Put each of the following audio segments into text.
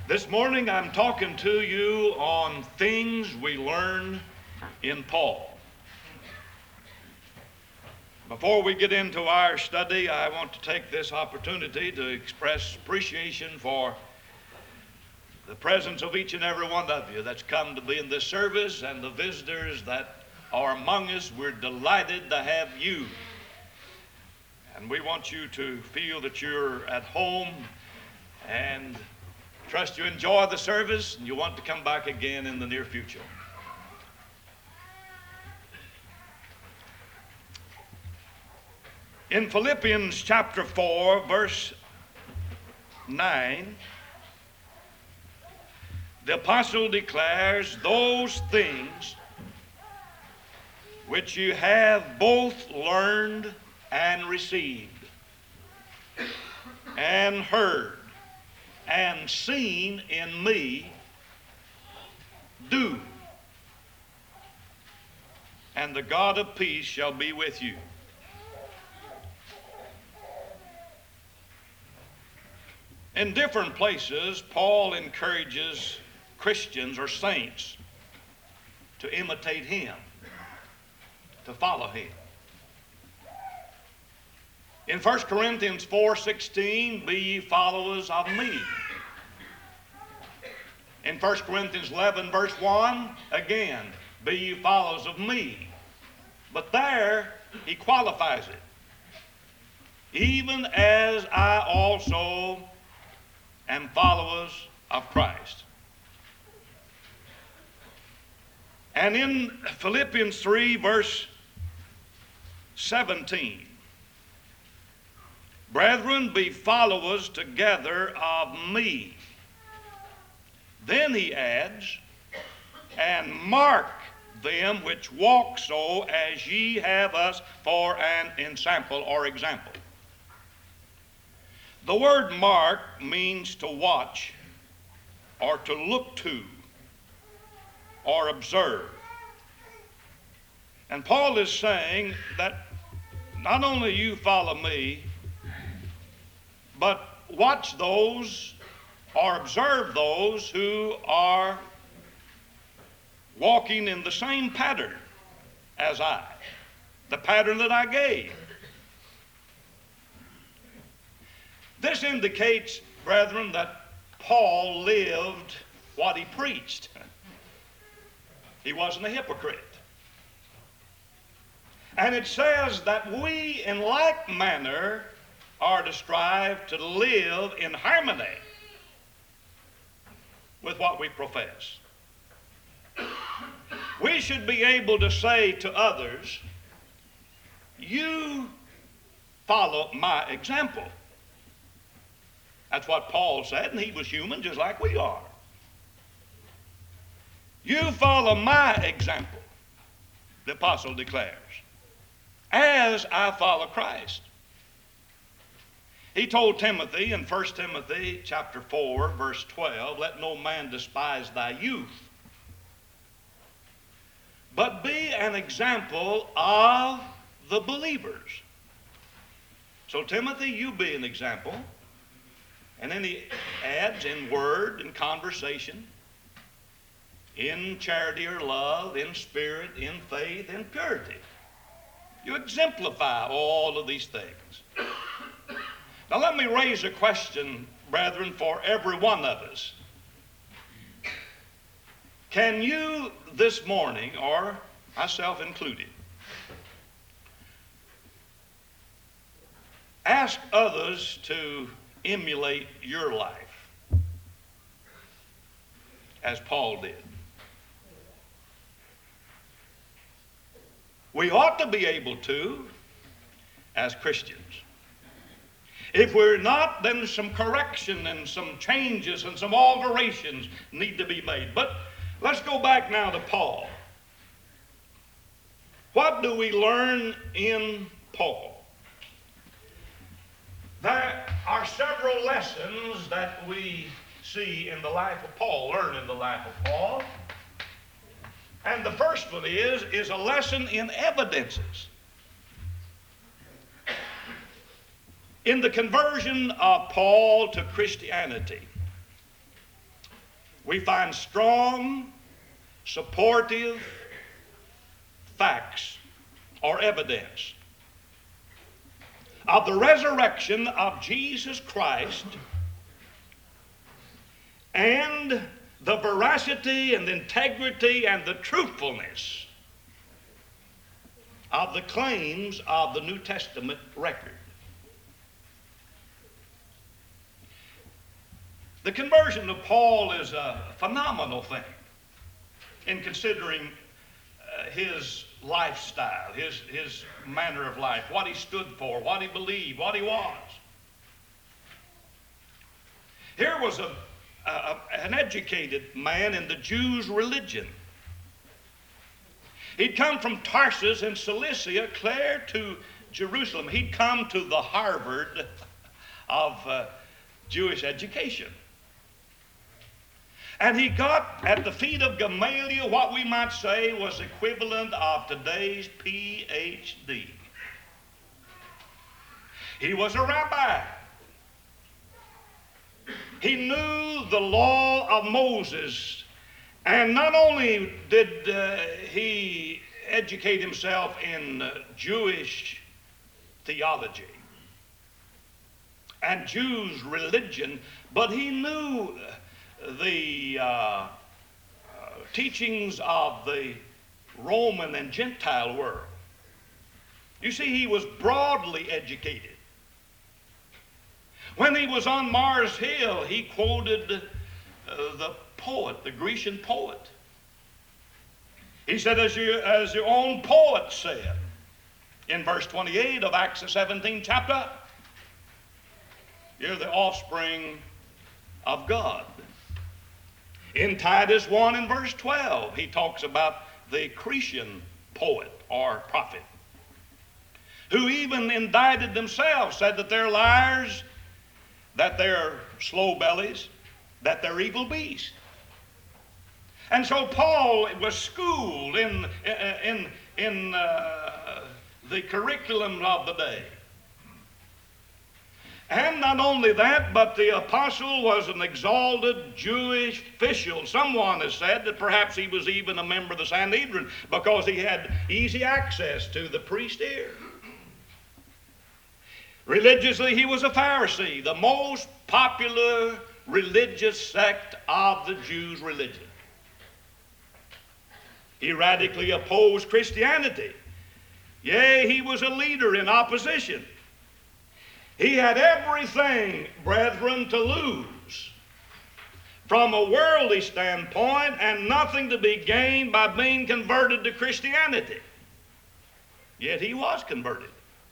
This morning I'm talking to you on things we learn in Paul. Before we get into our study, I want to take this opportunity to express appreciation for the presence of each and every one of you that's come to be in this service and the visitors that are among us. We're delighted to have you. And we want you to feel that you're at home and trust you enjoy the service and you want to come back again in the near future. In Philippians chapter 4, verse 9, the apostle declares, "Those things which you have both learned and received, and heard, and seen in me, do, and the God of peace shall be with you." In different places, Paul encourages Christians or saints to imitate him, to follow him. In 1 Corinthians 4:16, "Be ye followers of me." In 1 Corinthians 11, verse 1, again, "Be ye followers of me." But there, he qualifies it. "Even as I also am followers of Christ." And in Philippians 3, verse 17, "Brethren, be followers together of me." Then he adds, "And mark them which walk so as ye have us for an ensample," or example. The word mark means to watch or to look to or observe. And Paul is saying that not only you follow me, but watch those or observe those who are walking in the same pattern as I, the pattern that I gave. This indicates, brethren, that Paul lived what he preached. He wasn't a hypocrite. And it says that we in like manner are to strive to live in harmony with what we profess. We should be able to say to others, "You follow my example." That's what Paul said, and he was human just like we are. "You follow my example," the apostle declares, "as I follow Christ." He told Timothy in 1 Timothy chapter 4, verse 12, "Let no man despise thy youth, but be an example of the believers." So Timothy, you be an example. And then he adds, in word, in conversation, in charity or love, in spirit, in faith, in purity. You exemplify all of these things. Now let me raise a question, brethren, for every one of us. Can you this morning, or myself included, ask others to emulate your life as Paul did? We ought to be able to as Christians. If we're not, then some correction and some changes and some alterations need to be made. But let's go back now to Paul. What do we learn in Paul? There are several lessons that we see in the life of Paul, learn in the life of Paul. And the first one is a lesson in evidences. In the conversion of Paul to Christianity, we find strong, supportive facts or evidence of the resurrection of Jesus Christ and the veracity and integrity and the truthfulness of the claims of the New Testament record. The conversion of Paul is a phenomenal thing in considering his lifestyle, his manner of life, what he stood for, what he believed, what he was. Here was an educated man in the Jews' religion. He'd come from Tarsus in Cilicia, clear to Jerusalem. He'd come to the Harvard of Jewish education. And he got at the feet of Gamaliel what we might say was equivalent of today's PhD. He was a rabbi. He knew the law of Moses. And not only did he educate himself in Jewish theology and Jews' religion, but he knew the teachings of the Roman and Gentile world. You see, he was broadly educated. When he was on Mars Hill, he quoted the poet, the Grecian poet. He said, as your own poet said in verse 28 of Acts the 17th chapter, you're the offspring of God. In Titus 1 and verse 12, he talks about the Cretan poet or prophet, who even indicted themselves, said that they're liars, that they're slow bellies, that they're evil beasts. And so Paul was schooled in the curriculum of the day. And not only that, but the apostle was an exalted Jewish official. Someone has said that perhaps he was even a member of the Sanhedrin because he had easy access to the priest ear. Religiously, he was a Pharisee, the most popular religious sect of the Jews' religion. He radically opposed Christianity. Yea, he was a leader in opposition. He had everything, brethren, to lose from a worldly standpoint and nothing to be gained by being converted to Christianity. Yet he was converted.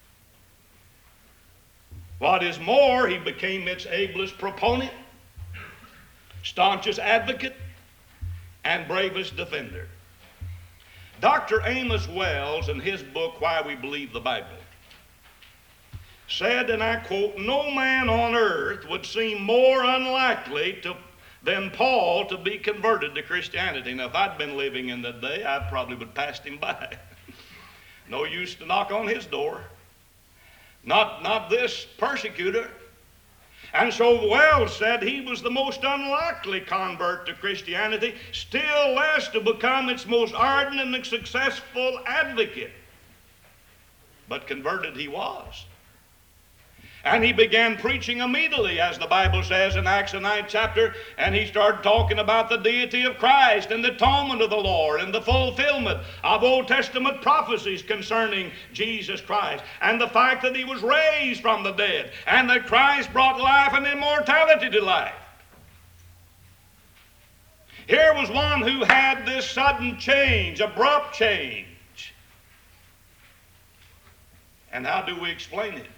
What is more, he became its ablest proponent, staunchest advocate, and bravest defender. Dr. Amos Wells, in his book, Why We Believe the Bible, said, and I quote, "No man on earth would seem more unlikely than Paul to be converted to Christianity." Now, if I'd been living in that day, I probably would have passed him by. No use to knock on his door. Not this persecutor. And so Wells said he was the most unlikely convert to Christianity, still less to become its most ardent and successful advocate. But converted he was. And he began preaching immediately, as the Bible says in Acts the 9th chapter, and he started talking about the deity of Christ and the atonement of the Lord and the fulfillment of Old Testament prophecies concerning Jesus Christ and the fact that he was raised from the dead and that Christ brought life and immortality to life. Here was one who had this sudden change, abrupt change. And how do we explain it?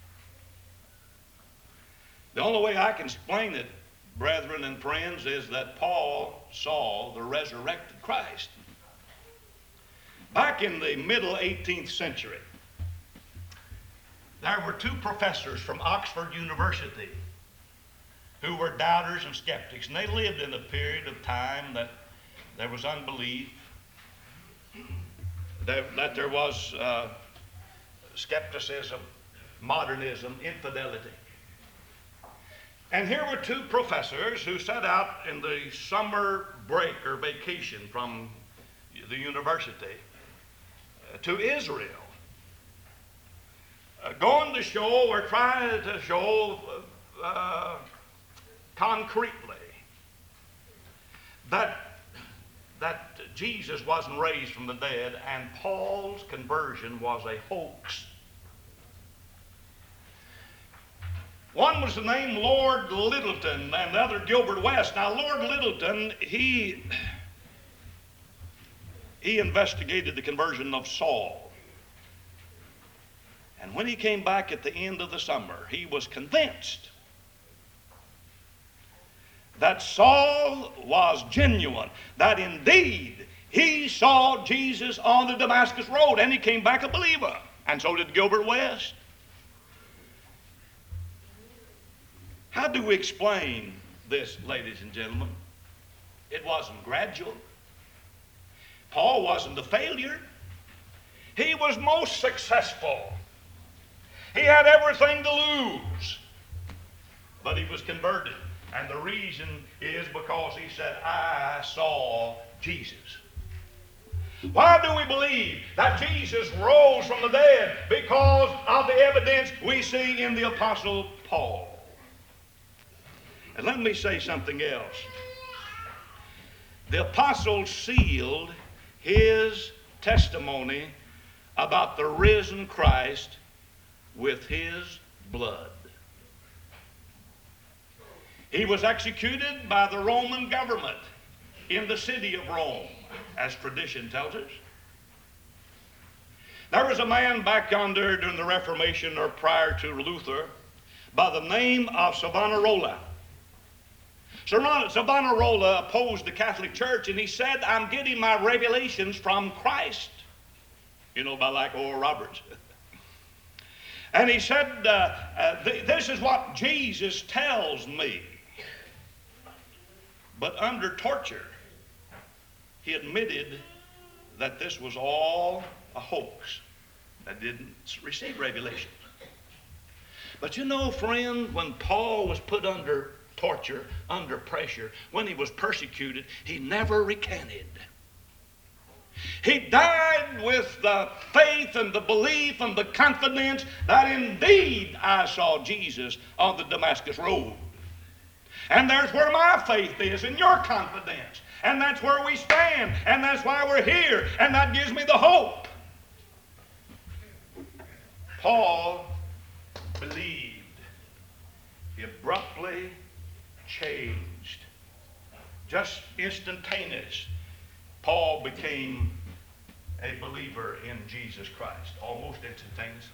The only way I can explain it, brethren and friends, is that Paul saw the resurrected Christ. Back in the middle 18th century, there were two professors from Oxford University who were doubters and skeptics, and they lived in a period of time that there was unbelief, that there was skepticism, modernism, infidelity. And here were two professors who set out in the summer break or vacation from the university to Israel, going to show or trying to show concretely that Jesus wasn't raised from the dead and Paul's conversion was a hoax. One was the name Lord Lyttelton and the other Gilbert West. Now, Lord Lyttelton, he investigated the conversion of Saul. And when he came back at the end of the summer, he was convinced that Saul was genuine, that indeed he saw Jesus on the Damascus road, and he came back a believer. And so did Gilbert West. How do we explain this, ladies and gentlemen? It wasn't gradual. Paul wasn't a failure. He was most successful. He had everything to lose. But he was converted. And the reason is because he said, I saw Jesus. Why do we believe that Jesus rose from the dead? Because of the evidence we see in the Apostle Paul. And let me say something else. The apostle sealed his testimony about the risen Christ with his blood. He was executed by the Roman government in the city of Rome, as tradition tells us. There was a man back yonder during the Reformation or prior to Luther by the name of Savonarola. Savonarola opposed the Catholic Church, and he said, I'm getting my revelations from Christ. You know, by like Oral Roberts. And he said, this is what Jesus tells me. But under torture, he admitted that this was all a hoax, that didn't receive revelation. But you know, friend, when Paul was put under torture, under pressure, when he was persecuted, he never recanted. He died with the faith and the belief and the confidence that indeed I saw Jesus on the Damascus road. And there's where my faith is, and your confidence. And that's where we stand, and that's why we're here, and that gives me the hope. Paul believed. He abruptly changed. Just instantaneous. Paul became a believer in Jesus Christ. Almost instantaneous.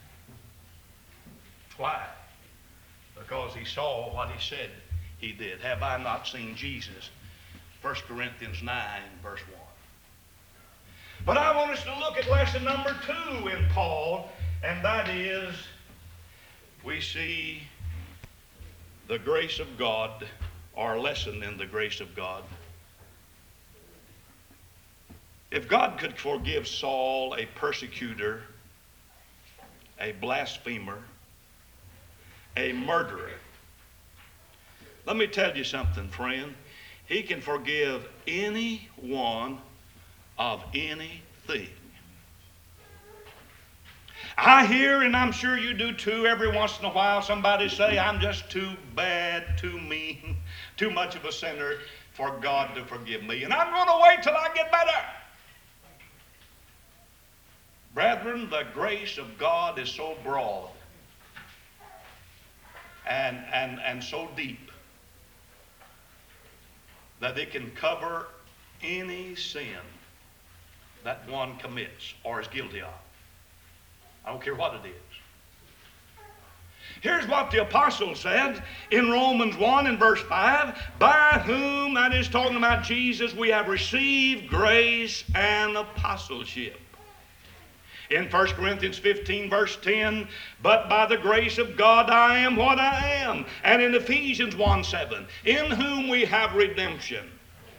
Why? Because he saw what he said he did. Have I not seen Jesus? 1 Corinthians 9, verse 1. But I want us to look at lesson number 2 in Paul, and that is we see the grace of God, or a lesson in the grace of God. If God could forgive Saul, a persecutor, a blasphemer, a murderer, let me tell you something, friend. He can forgive anyone of anything. I hear, and I'm sure you do too, every once in a while somebody say, I'm just too bad, too mean, too much of a sinner for God to forgive me. And I'm going to wait till I get better. Brethren, the grace of God is so broad and so deep that it can cover any sin that one commits or is guilty of. I don't care what it is. Here's what the apostle said in Romans 1 and verse 5. By whom, that is talking about Jesus, we have received grace and apostleship. In 1 Corinthians 15, verse 10, but by the grace of God I am what I am. And in Ephesians 1:7, in whom we have redemption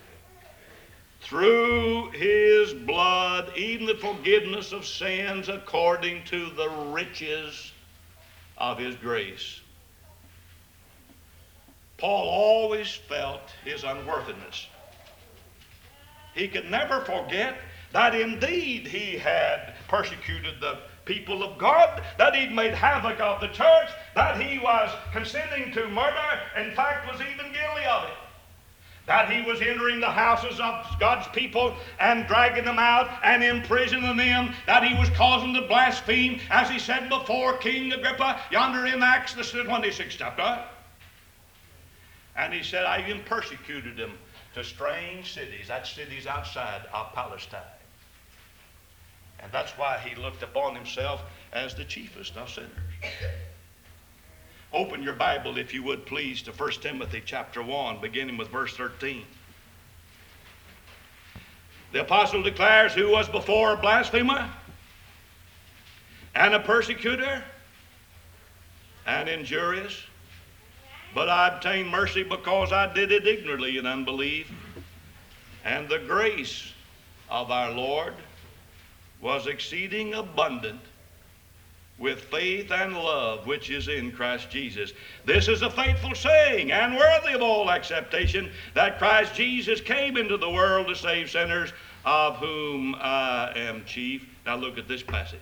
through his blood, even the forgiveness of sins according to the riches of his grace. Paul always felt his unworthiness. He could never forget that indeed he had persecuted the people of God, that he'd made havoc of the church, that he was consenting to murder, in fact was even guilty of it. That he was entering the houses of God's people and dragging them out and imprisoning them, that he was causing them to blaspheme, as he said before King Agrippa, yonder in Acts the 26th chapter. And he said, I even persecuted them to strange cities, that's cities outside of Palestine. And that's why he looked upon himself as the chiefest of sinners. Open your Bible, if you would please, to 1 Timothy chapter 1, beginning with verse 13. The apostle declares, who was before a blasphemer and a persecutor and injurious, but I obtained mercy because I did it ignorantly in unbelief. And the grace of our Lord was exceeding abundant with faith and love which is in Christ Jesus. This is a faithful saying and worthy of all acceptation, that Christ Jesus came into the world to save sinners, of whom I am chief. Now look at this passage.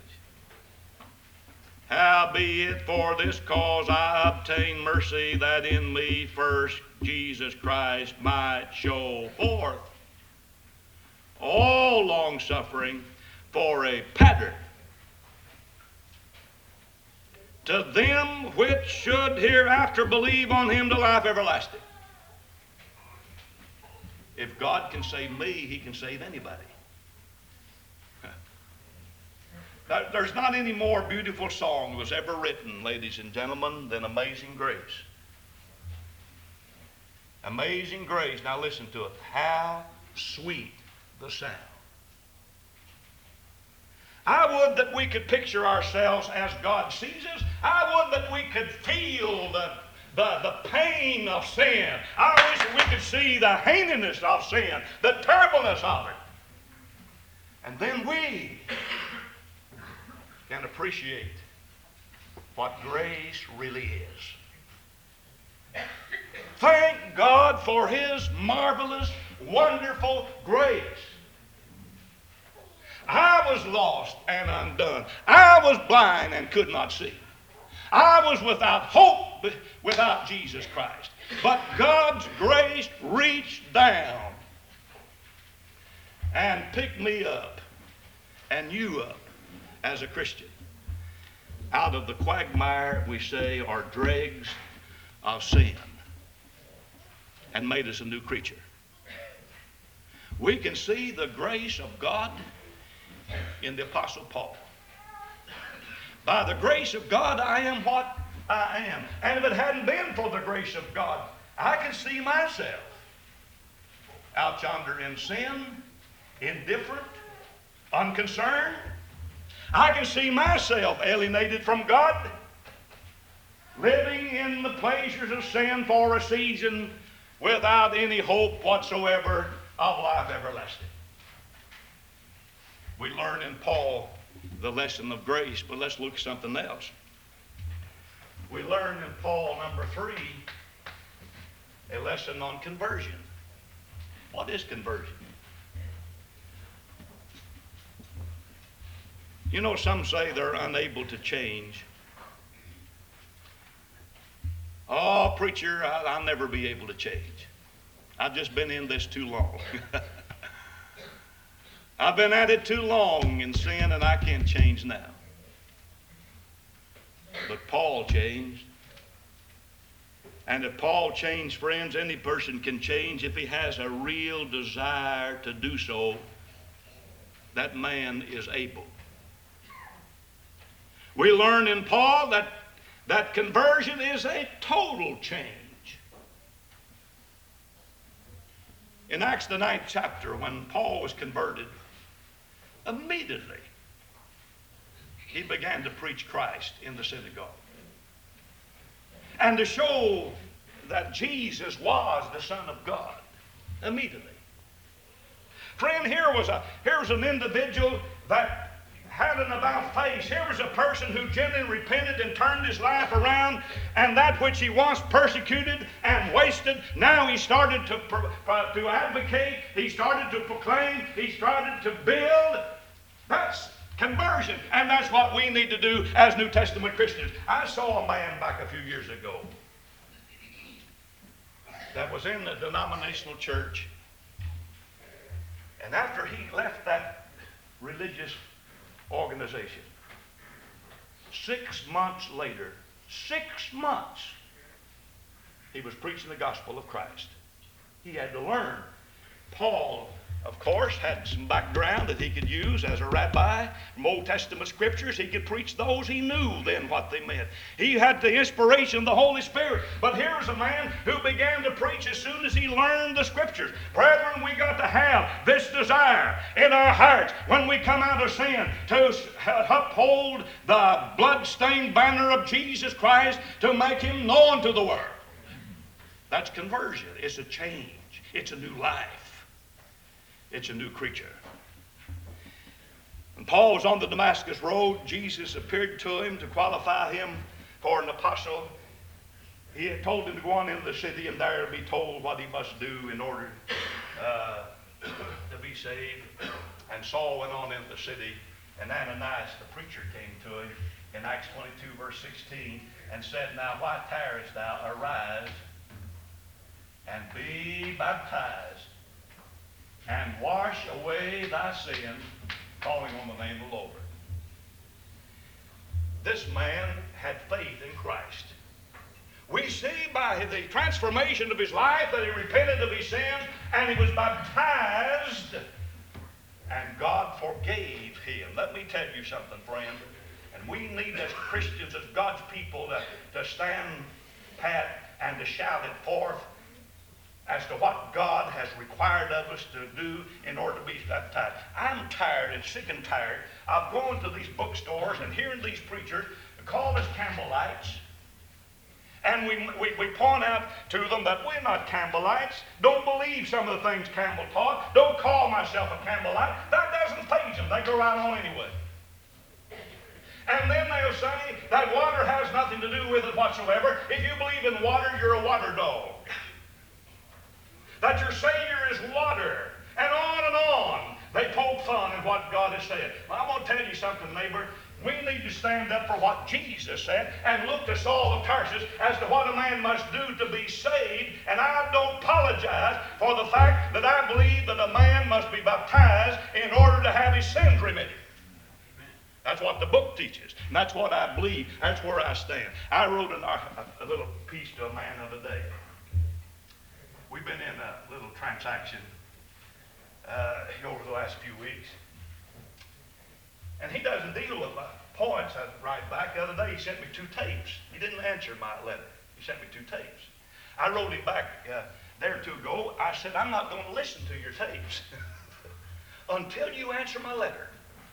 Howbeit for this cause I obtain mercy, that in me first Jesus Christ might show forth all long suffering for a pattern to them which should hereafter believe on him to life everlasting. If God can save me, he can save anybody. There's not any more beautiful song that was ever written, ladies and gentlemen, than Amazing Grace. Amazing Grace. Now listen to it. How sweet the sound. I would that we could picture ourselves as God sees us. I would that we could feel the pain of sin. I wish that we could see the heinous of sin, the terribleness of it. And then we can appreciate what grace really is. Thank God for his marvelous, wonderful grace. I was lost and undone. I was blind and could not see. I was without hope without Jesus Christ. But God's grace reached down and picked me up and you up as a Christian out of the quagmire, we say, or dregs of sin, and made us a new creature. We can see the grace of God in the Apostle Paul. By the grace of God, I am what I am. And if it hadn't been for the grace of God, I can see myself out yonder in sin, indifferent, unconcerned. I can see myself alienated from God, living in the pleasures of sin for a season without any hope whatsoever of life everlasting. We learn in Paul the lesson of grace, but let's look at something else. We learn in Paul, number 3, a lesson on conversion. What is conversion? You know, some say they're unable to change. Oh, preacher, I'll never be able to change. I've just been in this too long. I've been at it too long in sin, and I can't change now. But Paul changed. And if Paul changed, friends, any person can change if he has a real desire to do so. That man is able. We learn in Paul that conversion is a total change. In Acts the 9th chapter, when Paul was converted, immediately he began to preach Christ in the synagogue and to show that Jesus was the Son of God immediately. Friend, here was an individual that had an about face. Here was a person who genuinely repented and turned his life around, and that which he once persecuted and wasted, now he started to advocate, he started to proclaim, he started to build. That's conversion, and that's what we need to do as New Testament Christians. I saw a man back a few years ago that was in the denominational church, and after he left that religious organization, 6 months later, 6 months, he was preaching the gospel of Christ. He had to learn. Paul, of course, had some background that he could use as a rabbi from Old Testament scriptures. He could preach those. He knew then what they meant. He had the inspiration of the Holy Spirit. But here's a man who began to preach as soon as he learned the scriptures. Brethren, we got to have this desire in our hearts when we come out of sin to uphold the blood-stained banner of Jesus Christ, to make him known to the world. That's conversion. It's a change. It's a new life. It's a new creature. When Paul was on the Damascus road, Jesus appeared to him to qualify him for an apostle. He had told him to go on into the city and there be told what he must do in order to be saved. And Saul went on into the city, and Ananias, the preacher, came to him in Acts 22, verse 16, and said, Now why tarriest thou? Arise and be baptized, and wash away thy sins, calling on the name of the Lord. This man had faith in Christ. We see by the transformation of his life that he repented of his sins, and he was baptized, and God forgave him. Let me tell you something, friend. And we need as Christians, as God's people, to stand pat and to shout it forth as to what God has required of us to do in order to be baptized. I'm tired and sick and tired of going to these bookstores and hearing these preachers call us Campbellites. And we point out to them that we're not Campbellites. Don't believe some of the things Campbell taught. Don't call myself a Campbellite. That doesn't faze them. They go right on anyway. And then they'll say that water has nothing to do with it whatsoever. If you believe in water, you're a water dog. That your Savior is water, and on. They poke fun at what God has said. Well, I'm going to tell you something, neighbor. We need to stand up for what Jesus said and look to Saul of Tarsus as to what a man must do to be saved. And I don't apologize for the fact that I believe that a man must be baptized in order to have his sins remitted. That's what the book teaches, and that's what I believe. That's where I stand. I wrote a little piece to a man of the day. We've been in a little transaction over the last few weeks. And he doesn't deal with my points. I write back. The other day he sent me 2 tapes. He didn't answer my letter. He sent me 2 tapes. I wrote him back a day or 2 ago. I said, I'm not going to listen to your tapes until you answer my letter.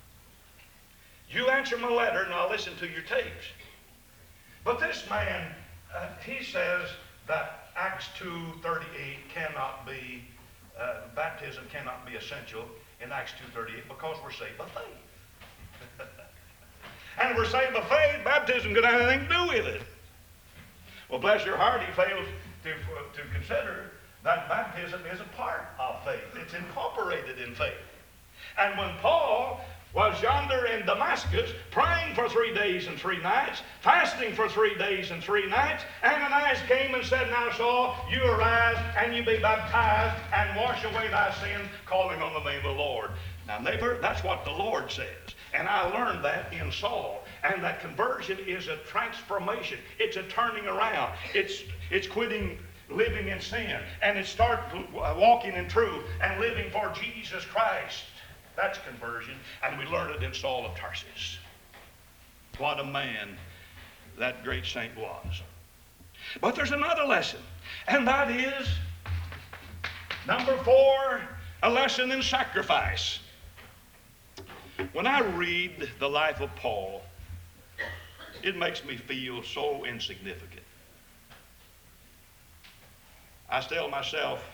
You answer my letter and I'll listen to your tapes. But this man, he says that Acts 2:38 cannot be, baptism cannot be essential in Acts 2:38 because we're saved by faith. And we're saved by faith, baptism could have anything to do with it. Well, bless your heart, he fails to consider that baptism is a part of faith. It's incorporated in faith. And when Paul was yonder in Damascus, praying for 3 days and 3 nights, fasting for 3 days and 3 nights, Ananias came and said, Now Saul, you arise and you be baptized and wash away thy sins, calling on the name of the Lord. Now, neighbor, that's what the Lord says. And I learned that in Saul. And that conversion is a transformation. It's a turning around. It's quitting living in sin. And it's start walking in truth and living for Jesus Christ. That's conversion, and we learned it in Saul of Tarsus. What a man that great saint was. But there's another lesson, and that is, number 4, a lesson in sacrifice. When I read the life of Paul, it makes me feel so insignificant. I tell myself,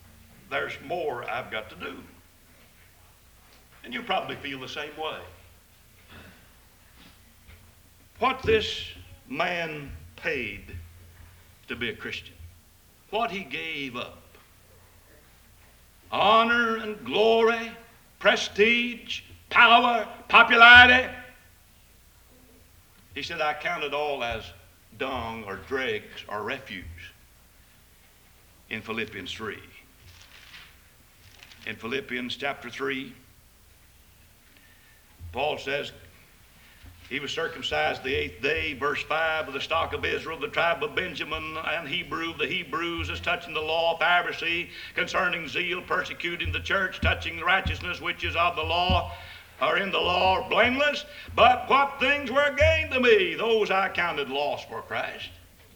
there's more I've got to do. And you probably feel the same way. what this man paid to be a Christian, what he gave up. Honor and glory, prestige, power, popularity. He said, I count it all as dung or dregs or refuse in Philippians 3. In Philippians chapter 3, Paul says, he was circumcised the 8th day, verse 5, of the stock of Israel, the tribe of Benjamin, and Hebrew, the Hebrews, as touching the law, Pharisee, concerning zeal, persecuting the church, touching the righteousness which is of the law, or in the law, blameless. But what things were gained to me, those I counted loss for Christ.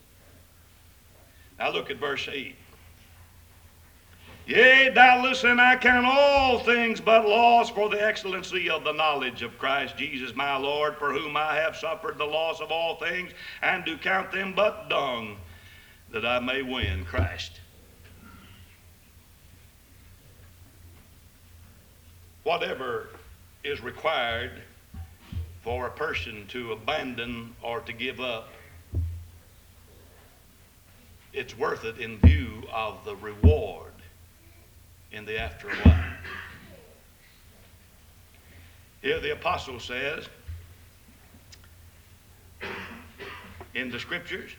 Now look at verse 8. Yea, doubtless, and I count all things but loss for the excellency of the knowledge of Christ Jesus my Lord, for whom I have suffered the loss of all things, and do count them but dung, that I may win Christ. Whatever is required for a person to abandon or to give up, it's worth it in view of the reward in the afterlife. Here the apostle says in the scriptures,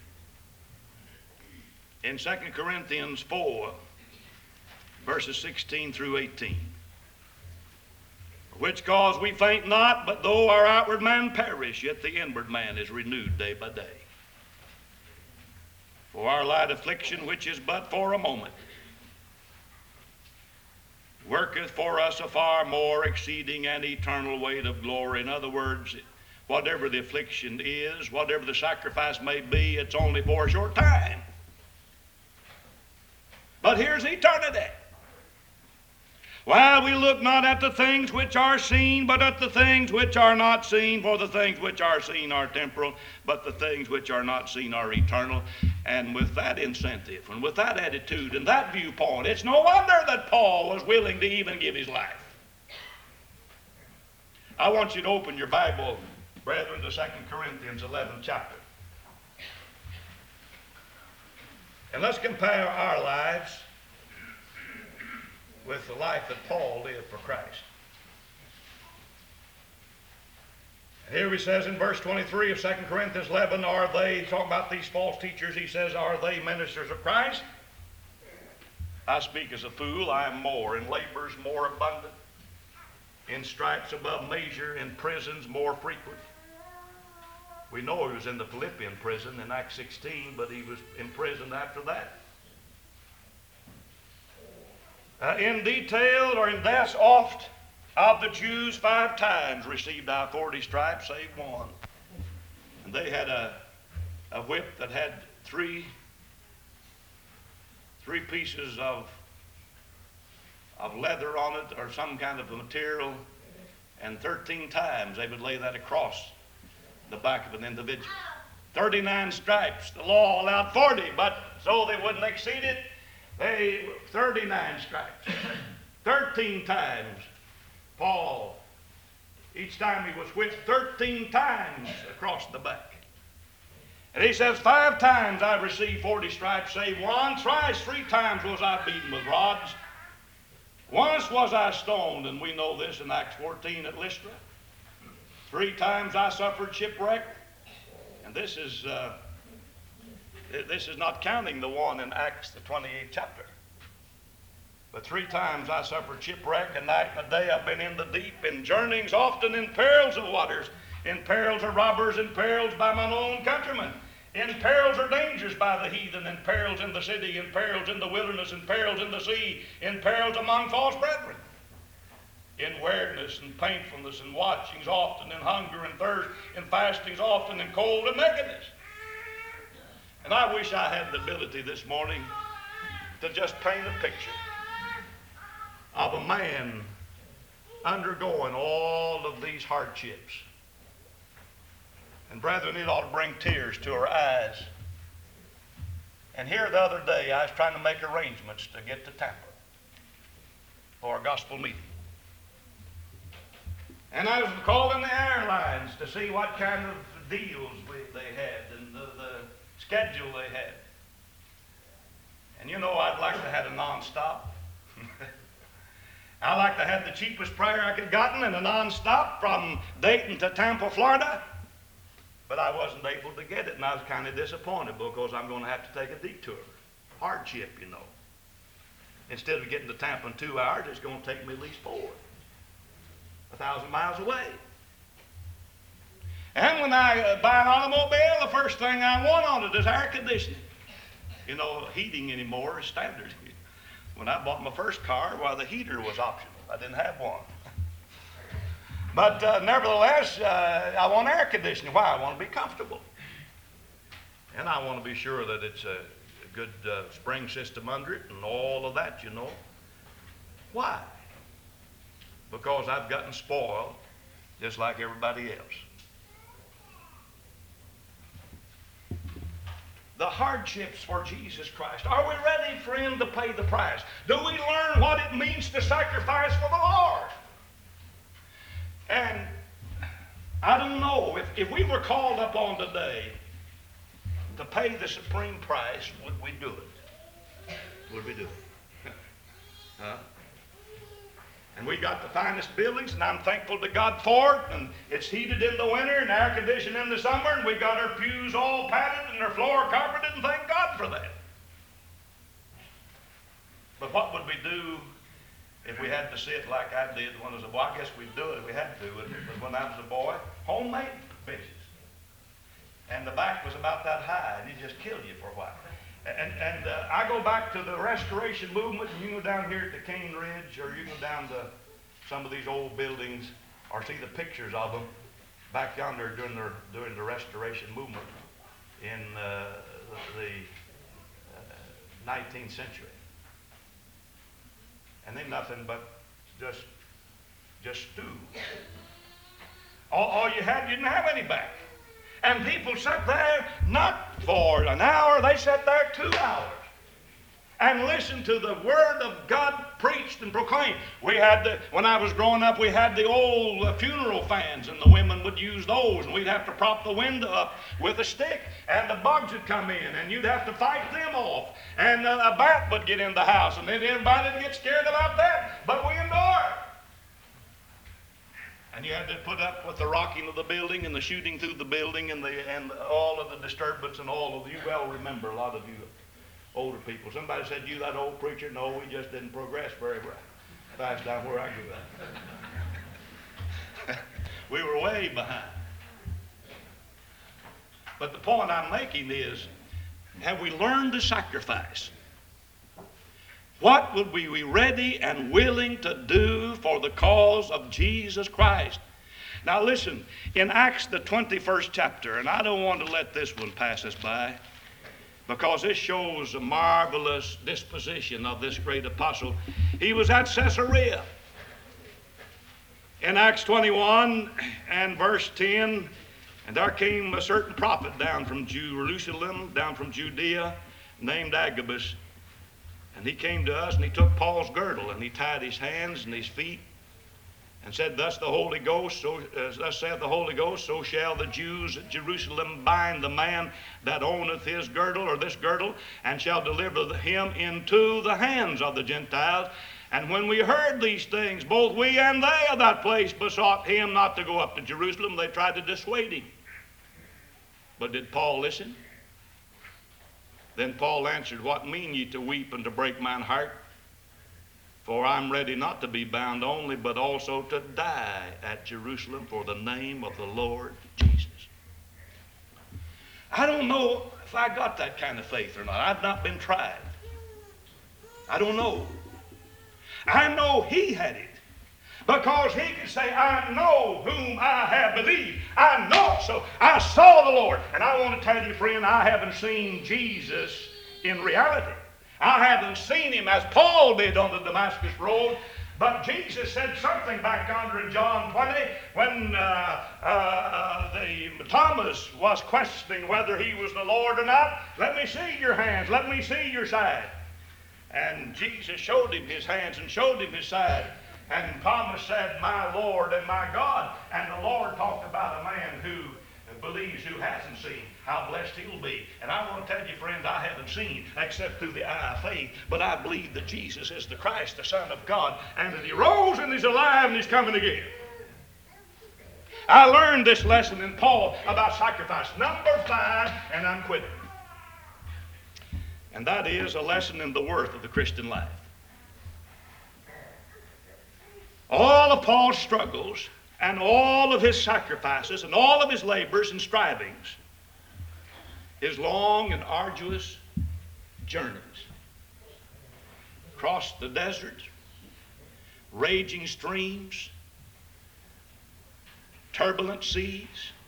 in 2 Corinthians 4, verses 16 through 18, which cause we faint not, but though our outward man perish, yet the inward man is renewed day by day. For our light affliction, which is but for a moment, worketh for us a far more exceeding and eternal weight of glory. In other words, whatever the affliction is, whatever the sacrifice may be, it's only for a short time. But here's eternity. While we look not at the things which are seen, but at the things which are not seen, for the things which are seen are temporal, but the things which are not seen are eternal. And with that incentive, and with that attitude, and that viewpoint, it's no wonder that Paul was willing to even give his life. I want you to open your Bible, brethren, to 2 Corinthians 11th chapter. And let's compare our lives with the life that Paul lived for Christ. And here he says in verse 23 of 2 Corinthians 11, are they, talking about these false teachers, he says, are they ministers of Christ? I speak as a fool, I am more, in labors more abundant, in stripes above measure, in prisons more frequent. We know he was in the Philippian prison in Acts 16, but he was imprisoned after that. In detail, or in deaths oft of the Jews 5 times received I 40 stripes, save one. And they had a whip that had three pieces of leather on it, or some kind of a material, and 13 times they would lay that across the back of an individual. 39 stripes. The law allowed 40, but so they wouldn't exceed it, 39 stripes. 13 times Paul, each time he was whipped 13 times across the back. And he says, 5 times I received 40 stripes, save one. Thrice 3 times was I beaten with rods. Once was I stoned, and we know this in Acts 14 at Lystra. 3 times I suffered shipwreck. And this is not counting the one in Acts, the 28th chapter. But 3 times I suffered shipwreck, and night and day I've been in the deep, in journeyings often, in perils of waters, in perils of robbers, in perils by mine own countrymen, in perils or dangers by the heathen, in perils in the city, in perils in the wilderness, in perils in the sea, in perils among false brethren, in weariness and painfulness, and watchings often, in hunger and thirst, in fastings often, in cold and nakedness. And I wish I had the ability this morning to just paint a picture of a man undergoing all of these hardships. And brethren, it ought to bring tears to our eyes. And here the other day, I was trying to make arrangements to get to Tampa for a gospel meeting. And I was calling the airlines to see what kind of deals they had and the schedule they had. And you know, I'd like to have a nonstop. I like to have the cheapest prayer I could have gotten and a nonstop from Dayton to Tampa, Florida. But I wasn't able to get it, and I was kind of disappointed because I'm going to have to take a detour. Hardship, you know. Instead of getting to Tampa in 2 hours, it's going to take me at least 4. 1,000 miles away. And when I buy an automobile, the first thing I want on it is air conditioning. You know, heating anymore is standard. When I bought my first car, well, the heater was optional. I didn't have one. But nevertheless, I want air conditioning. Why? I want to be comfortable. And I want to be sure that it's a good spring system under it and all of that, you know. Why? Because I've gotten spoiled just like everybody else. The hardships for Jesus Christ. Are we ready for Him to pay the price? Do we learn what it means to sacrifice for the Lord? And I don't know, if we were called upon today to pay the supreme price, would we do it? Would we do it? Huh? And we got the finest buildings, and I'm thankful to God for it. And it's heated in the winter and air conditioned in the summer, and we got our pews all padded and our floor carpeted, and thank God for that. But what would we do if we had to sit like I did when I was a boy? I guess we'd do it if we had to. But when I was a boy, homemade benches. And the back was about that high, and it just killed you for a while. And I go back to the Restoration movement, and you go down here at the Cane Ridge, or you go down to some of these old buildings, or see the pictures of them back yonder during the Restoration movement in the 19th century. And they nothing but just stew. All you had, you didn't have any back. And people sat there not for an hour, they sat there 2 hours and listened to the Word of God preached and proclaimed. We had when I was growing up, we had the old funeral fans, and the women would use those, and we'd have to prop the window up with a stick, and the bugs would come in, and you'd have to fight them off, and a bat would get in the house, and then everybody would get scared about that, but we endured. And you had to put up with the rocking of the building and the shooting through the building and all of the disturbance and all of you well remember, a lot of you older people. Somebody said, "You that old preacher?" No, we just didn't progress very fast down where I grew up. We were way behind. But the point I'm making is, have we learned to sacrifice? What would we be ready and willing to do for the cause of Jesus Christ? Now listen, in Acts the 21st chapter, and I don't want to let this one pass us by, because this shows a marvelous disposition of this great apostle. He was at Caesarea. In Acts 21 and verse 10, and there came a certain prophet down from Jerusalem, down from Judea, named Agabus. And he came to us, and he took Paul's girdle, and he tied his hands and his feet, and said, thus saith the Holy Ghost, so shall the Jews at Jerusalem bind the man that owneth his girdle, or this girdle, and shall deliver him into the hands of the Gentiles. And when we heard these things, both we and they of that place besought him not to go up to Jerusalem. They tried to dissuade him. But did Paul listen? Then Paul answered, what mean ye to weep and to break mine heart? For I'm ready not to be bound only, but also to die at Jerusalem for the name of the Lord Jesus. I don't know if I got that kind of faith or not. I've not been tried. I don't know. I know he had it. Because he could say, I know whom I have believed. I know it so. I saw the Lord. And I want to tell you, friend, I haven't seen Jesus in reality. I haven't seen him as Paul did on the Damascus road. But Jesus said something back yonder in John 20 when Thomas was questioning whether he was the Lord or not. Let me see your hands. Let me see your side. And Jesus showed him his hands and showed him his side. And Thomas said, my Lord and my God. And the Lord talked about a man who believes who hasn't seen how blessed he'll be. And I want to tell you, friends, I haven't seen except through the eye of faith, but I believe that Jesus is the Christ, the Son of God, and that he rose and he's alive and he's coming again. I learned this lesson in Paul about sacrifice. Number 5, and I'm quitting. And that is a lesson in the worth of the Christian life. All of Paul's struggles and all of his sacrifices and all of his labors and strivings, his long and arduous journeys across the desert, raging streams, turbulent seas,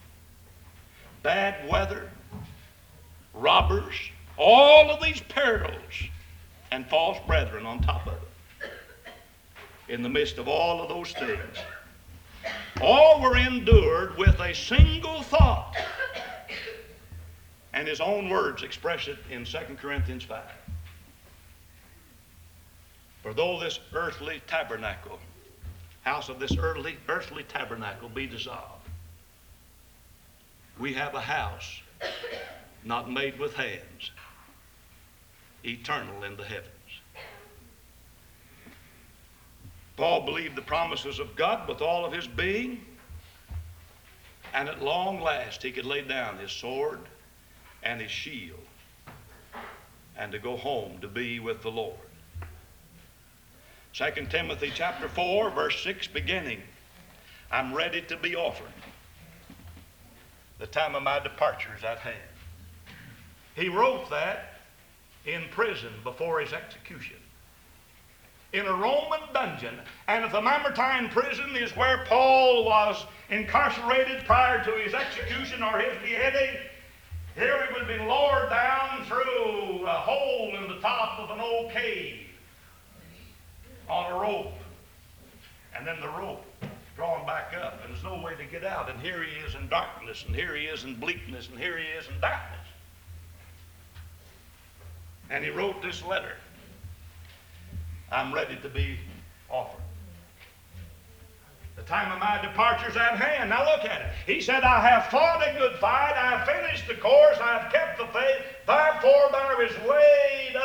bad weather, robbers, all of these perils and false brethren on top of it. In the midst of all of those things, all were endured with a single thought. And his own words express it in 2 Corinthians 5. For though this earthly tabernacle, house of this earthly tabernacle be dissolved, we have a house not made with hands, eternal in the heavens. Paul believed the promises of God with all of his being, and at long last he could lay down his sword and his shield and to go home to be with the Lord. 2 Timothy chapter 4, verse 6 beginning, I'm ready to be offered. The time of my departure is at hand. He wrote that in prison before his execution, in a Roman dungeon. And the Mamertine prison is where Paul was incarcerated prior to his execution or his beheading. Here he would be lowered down through a hole in the top of an old cave on a rope, and then the rope drawn back up, and there's no way to get out. And here he is in darkness, and here he is in bleakness, and here he is in darkness. And he wrote this letter. I'm ready to be offered. The time of my departure is at hand. Now look at it. He said, I have fought a good fight. I have finished the course. I have kept the faith. Therefore there is laid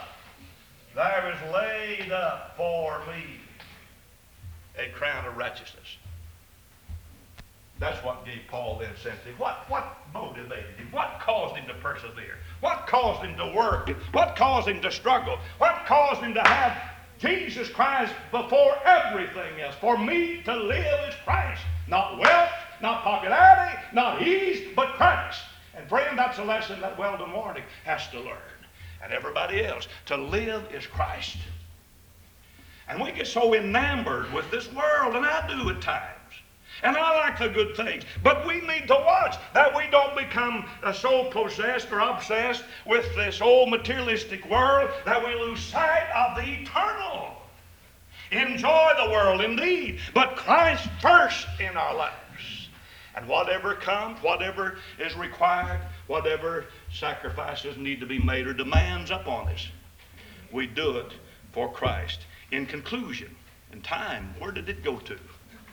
up for me a crown of righteousness. That's what gave Paul the incentive. What motivated him? What caused him to persevere? What caused him to work? What caused him to struggle? What caused him to have Jesus Christ before everything else? For me to live is Christ. Not wealth, not popularity, not ease, but Christ. And friend, that's a lesson that Weldon Warnick has to learn. And everybody else. To live is Christ. And we get so enamored with this world, and I do at times. And I like the good things. But we need to watch that we don't become so possessed or obsessed with this old materialistic world that we lose sight of the eternal. Enjoy the world indeed, but Christ first in our lives. And whatever comes, whatever is required, whatever sacrifices need to be made or demands upon us, we do it for Christ. In conclusion, in time, where did it go to?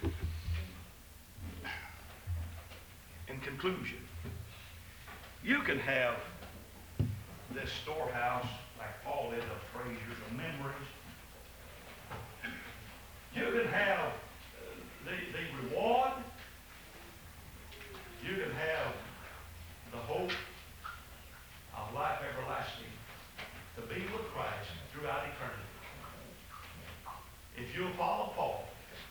In conclusion, you can have this storehouse like Paul did of treasures of memories. You can have the reward. You can have the hope of life everlasting to be with Christ throughout eternity. If you'll follow Paul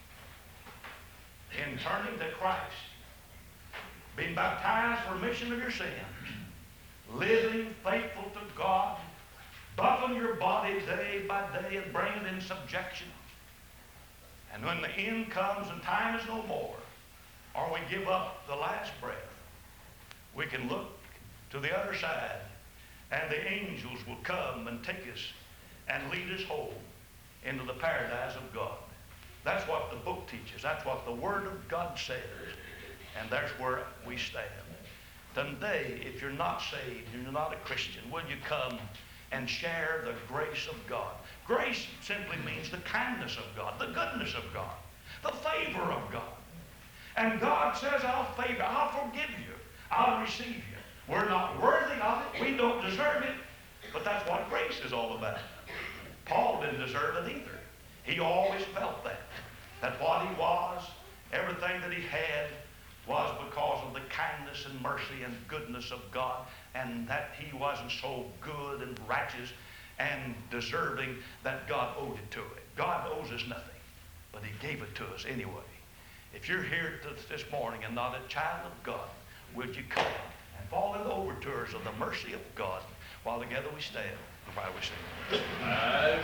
in turning to Christ, being baptized for remission of your sins, living faithful to God, buffing your body day by day and bring it in subjection. And when the end comes and time is no more, or we give up the last breath, we can look to the other side and the angels will come and take us and lead us home into the paradise of God. That's what the book teaches. That's what the Word of God says. And that's where we stand. Today, if you're not saved, you're not a Christian, will you come and share the grace of God? Grace simply means the kindness of God, the goodness of God, the favor of God. And God says, I'll forgive you. I'll receive you. We're not worthy of it. We don't deserve it. But that's what grace is all about. Paul didn't deserve it either. He always felt that. That what he was, everything that he had, was because of the kindness and mercy and goodness of God, and that he wasn't so good and righteous and deserving that God owed it to him. God owes us nothing, but he gave it to us anyway. If you're here this morning and not a child of God, would you come and fall in the overtures of the mercy of God while together we stand and while we sing?